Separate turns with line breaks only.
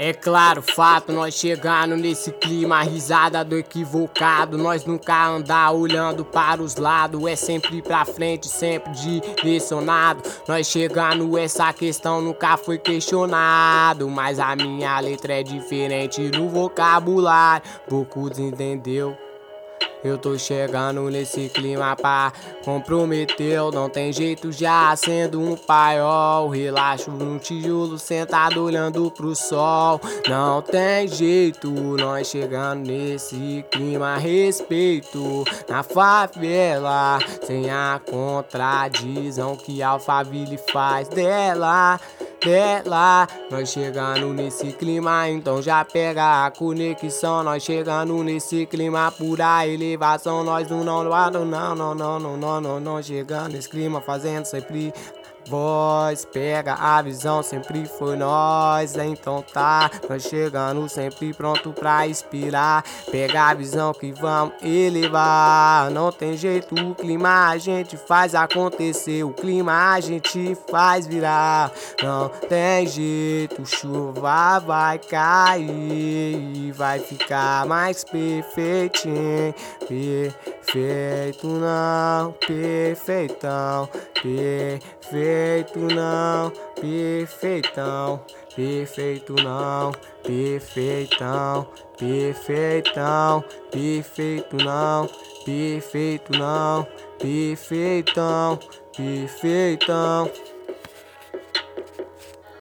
É claro, fato, nós chegando nesse clima, risada do equivocado. Nós nunca andar olhando para os lados, é sempre pra frente, sempre direcionado. Nós chegando, essa questão nunca foi questionado, mas a minha letra é diferente no vocabulário, poucos entendeu. Eu tô chegando nesse clima pra comprometer. Não tem jeito já sendo um paiol. Relaxo no tijolo sentado olhando pro sol. Não tem jeito, nós chegando nesse clima. Respeito na favela, sem a contradição que Alphaville faz dela. Nós chegando nesse clima, então já pega a conexão. Nós chegando nesse clima, pura elevação. Nós não chegando nesse clima, fazendo sempre voz, pega a visão, sempre foi nós. Então tá, nós chegando sempre pronto pra inspirar. Pega a visão que vamos elevar. Não tem jeito, o clima a gente faz acontecer, o clima a gente faz virar. Não tem jeito, chuva vai cair e vai ficar mais perfeitinho. Perfeito não, perfeitão. Perfeito não, perfeitão. Perfeito não, perfeitão. Perfeitão, perfeito não, perfeito não, perfeitão, perfeitão.